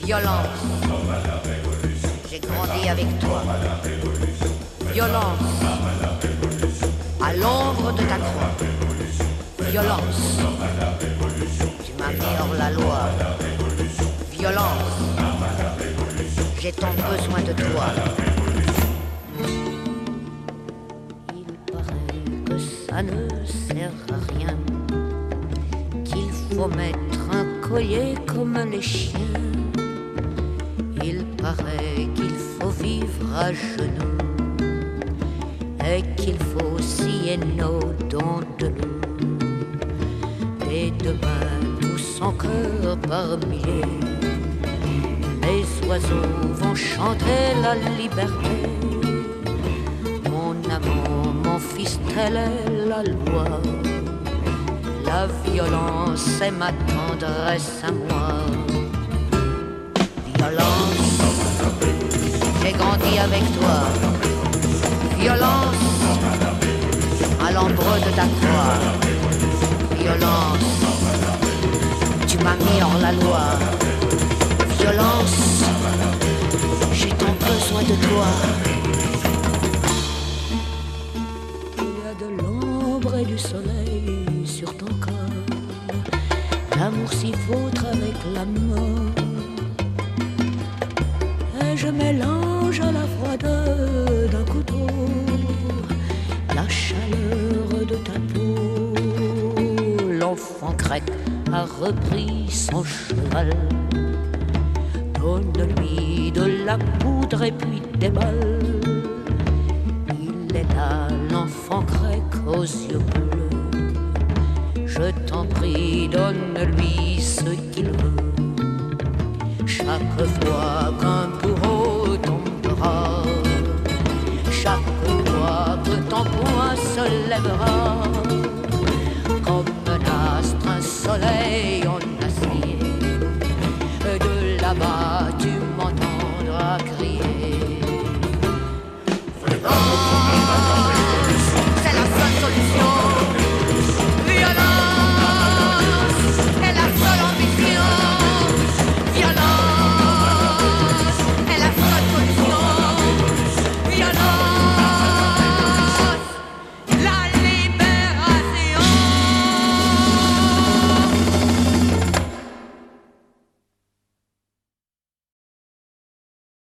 Violence, j'ai grandi avec toi. Violence, à l'ombre de ta croix. Violence, tu m'as mis hors la loi. Violence, j'ai tant besoin de toi. Il paraît que ça ne sert à rien, qu'il faut mettre un collier comme les chiens. Il paraît qu'il faut vivre à genoux et qu'il faut scier nos dents de loup. Et demain, tous en chœur par milliers, les oiseaux vont chanter la liberté. Mon amour, mon fils, telle est la loi. La violence est ma tendresse à moi. Violence, j'ai grandi avec toi. Violence, à l'ombre de ta croix. Violence, tu m'as mis hors la loi. Violence, j'ai tant besoin de toi. Il y a de l'ombre et du soleil sur ton corps. L'amour s'y vautre avec la mort. Et je mélange à la froideur d'un couteau la chaleur de ta peau. L'enfant grec a repris son cheval. Donne-lui de la poudre et puis des balles. Il est là, l'enfant grec aux yeux bleus. Je t'en prie, donne-lui ce qu'il veut. Chaque fois qu'un bourreau tombera, chaque fois que ton poing se lèvera,